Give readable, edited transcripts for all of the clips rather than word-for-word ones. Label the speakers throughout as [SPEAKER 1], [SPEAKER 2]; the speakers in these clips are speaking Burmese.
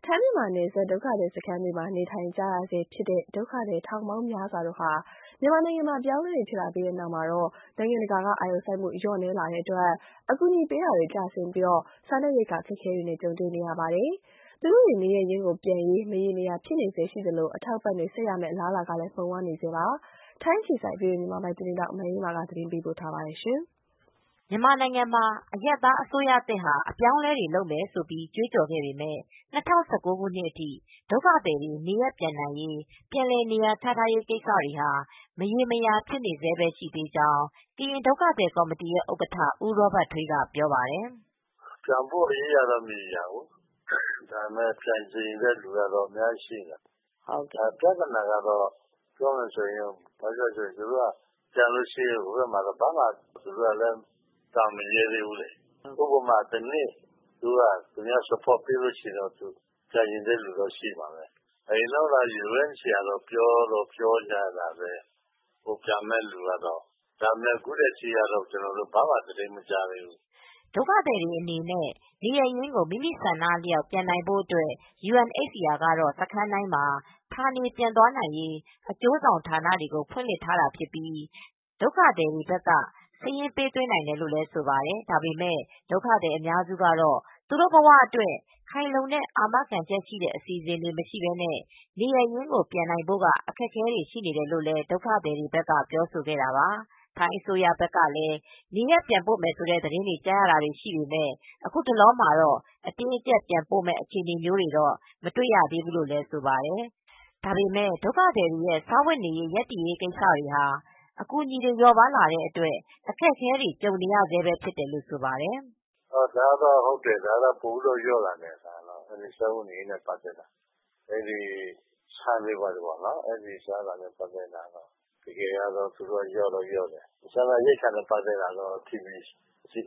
[SPEAKER 1] ထိုင်းမြန်မာနယ်စပ်ဒုက္ခသည်စခန်းတွေမှာနေထိုင်ကြရဆဲဖြစ်တဲ့ဒုက္ခသည်ထောင်ပေါင်းများစွာတို့ဟာမြန်မာနိုင်ငံမှာပြောင်းလဲဖြစ်လာပြီးတဲ့နောက်နိုင်ငံတကာကအာရုံစိုက်မှုလျော့နည်းလာတဲ့အတွက်အကူအညီပေးတာတွေကျဆင်းပြီးစားနပ်ရိက္ခာအခက်အခဲတွေနဲ့ကြုံတွေ့နေရပါတယ်။သူတို့တွေနေရပ်ရင်းကိုပြန်ရေးမရေမရာဖြစ်နေဆဲရှိသလိုအထောက်အပံ့တွေဆက်ရမယ့်အလားအလာကလည်းမှုန်ဝါးနေဆဲပါ။ထိုင်းအခြေစိုက်VOAမြန်မာပိုင်းသတင်းထောက်မအေးမာကသတင်းပေးပို့ထားပါတယ်။
[SPEAKER 2] မြန်မာနိုင်ငံမှာအရပ်သားအစိုးရသစ်ဟာအပြောင်းအလဲတွေလုပ်မယ်လို့ကြွေးကြော်ခဲ့ပေမဲ့ ၂၀၁၉ ခုနှစ်အထိဒုက္ခသည်တွေနေရပ်ပြန်နိုင်ရေး ပြန်လည်နေရာချထားရေးကိစ္စတွေဟာမရေမရာဖြစ်နေဆဲပဲရှိသေးကြောင်း ကရင်ဒုက္ခသည်ကော်မတီဥက္ကဋ္ဌဦးရောဘတ်ထွေးကပြောပါတယ်
[SPEAKER 3] ။ "ပြန်ဖို့ရေးရတော့မရေရာဘူး။ ဒါပေမဲ့ပြန်ချင်တဲ့လူကတော့အများကြီးရှိတယ်။ ပြဿနာကတော့ပြောမယ်ဆိုရင်သူတို့ကပြန်လို့ရှိရင်ဟိုဘက်မှာဘာမှသူတို့ကလည်းတာဝန်မယူသေးဘူးလေ။ ဥပမာတနှစ်သူများ support ပေးလို့ရှိရင်တော့ပြန်ချင်တဲ့လူတော့ရှိမှာပဲ။ အရင်တုန်းက UNHCR ကတော့ပြောတော့ပြောကြတာပဲပြန်မယ့်လူကတော့။ ဒါပေမဲ့အခုထက်ထိကတော့ကျနော်တို့ဘာမှသတင်းမကြားသေးဘူး။
[SPEAKER 2] " ဒုက္ခသည်တွေအနေနဲ့ နေရပ်ရင်းကိုမိမိဆန္ဒအလျောက်ပြန်နိုင်ဖို့အတွက် UNHCR ကတော့စခန်းတိုင်းမှာဌာနေပြန်သွားနိုင်ရေးအကျိုးဆောင်ဌာနတွေကိုဖွင့်လှစ်ထားတာဖြစ်ပြီး ဒုက္ခသည်တွေဘက်ကစာရင်းပေးသွင်းနိုင်တယ်လို့ဆိုပါတယ်။ ဒါပေမဲ့ဒုက္ခသည်အများစုကတော့ သူတို့ဘဝအတွက်ခိုင်လုံတဲ့အာမခံချက်ရှိတဲ့အစီစဉ်တွေမရှိပဲနဲ့ နေရပ်ရင်းကိုပြန်နိုင်ဖို့ကအခက်အခဲတွေရှိနေတယ်လို့လည်းဒုက္ခသည်တွေဘက်ကပြောဆိုခဲ့တာပါ။ ထိုင်းအစိုးရဘက်ကလည်းနေရပ်ပြန်ပို့မယ်ဆိုတဲ့သတင်းတွေကြားရတာရှိပေမဲ့ အခုတလောမှာတော့အတင်းအကြပ်ပြန်ပို့မယ့်အခြေအနေမျိုးတွေတော့မတွေ့ရသေးဘူးလို့ဆိုပါတယ်။ ဒါပေမဲ့ဒုက္ခသည်တွေရဲ့စားဝတ်နေရေးရပ်တည်ရေးကိစ္စတွေဟာအကူညီတွေလျော့ပါးလာတဲ့အတွက်အခက်အခဲတွေကြုံနေရဆဲပဲဖြစ်တယ်လို့ဆိုပါတယ်။
[SPEAKER 3] "ဒါကတော့ဟုတ်တယ်ပိုပြီးတော့လျော့လာတယ်။ စားဝတ်နေရေးနဲ့ပတ်သက်တာဆန်တွေဘာတွေအဲဒီစားတာနဲ့ပတ်သက်တာတကယ်ကတော့သူတို့လျော့တော့လျော့တယ်။ စားနပ်ရိက္ခာနဲ့ပတ်သက်တာကတော့ TBC ပဲ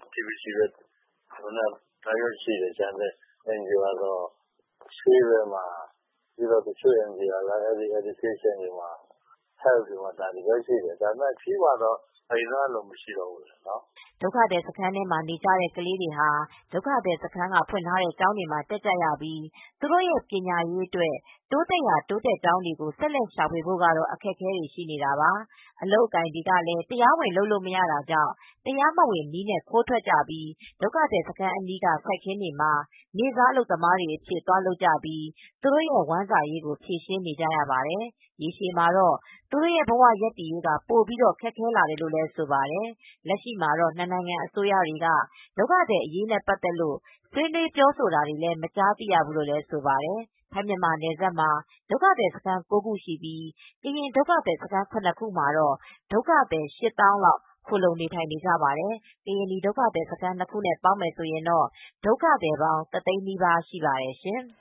[SPEAKER 3] တိုက်ရိုက်ရှိတယ်။ ကျန်တဲ့ NGO ကတော့ဆေးဘက်မှာတချို့ NGO ကလည်း Education တွေမှာ Health တွေမှာဒါတွေပဲရှိတယ်။ ဒါပေမဲ့အပြည့်အဝတော့အရင်တုန်းကလိုမရှိတော့ဘူး။
[SPEAKER 2] " ဒုက္ခသည်စခန်းထဲမှာနေကြတဲ့ကလေးတွေဟာဒုက္ခသည်စခန်းကဖွင့်ထားတဲ့ကျောင်းတွေမှာတက်ကြရပြီး သူတို့ရဲ့ပညာရေးအတွက်တိုးတက်ရာတိုးတက်ကြောင်းတွေကိုဆက်လက်ရှာဖွေဖို့ကတော့အခက်အခဲတွေရှိနေတာပါ။ အလုပ်အကိုင်တွေကလည်းတရားဝင်လုပ်လို့မရတာကြောင့်တရားမဝင်နည်းနဲ့ခိုးထွက်ကြပြီးဒုက္ခသည်စခန်းအနီးကစိုက်ခင်းတွေမှာနေ့စားအလုပ်သမားတွေအဖြစ်သွားလုပ်ကြပြီး သူတို့ရဲ့ဝမ်းစာရေးကိုဖြေရှင်းနေကြရပါတယ်။ ရေရှည်မှာတော့သူတို့ရဲ့ဘဝရပ်တည်ရေးကပိုပြီးခက်ခဲလာတယ်လို့ဆိုပါတယ်။ လက်ရှိမှာတော့နှစ်နိုင်ငံအစိုးရတွေကဒုက္ခသည်အရေးနဲ့ပတ်သက်လို့ဆွေးနွေးပြောဆိုတာတွေလည်းမကြားသိရဘူးလို့ဆိုပါတယ်။ ထိုင်းမြန်မာနယ်စပ်မှာဒုက္ခသည်စခန်း 9 ခုရှိပြီး ကရင်ဒုက္ခသည်စခန်း 7 ခုမှာတော့ဒုက္ခသည် ၈ သောင်းလောက်ခိုလှုံနေထိုင်နေကြပါတယ်။ ကရင်နီဒုက္ခသည်စခန်း 2 ခုနဲ့ပေါင်းရင်တော့ဒုက္ခသည်ပေါင်း 1 သိန်းနီးပါးရှိပါတယ်ရှင်။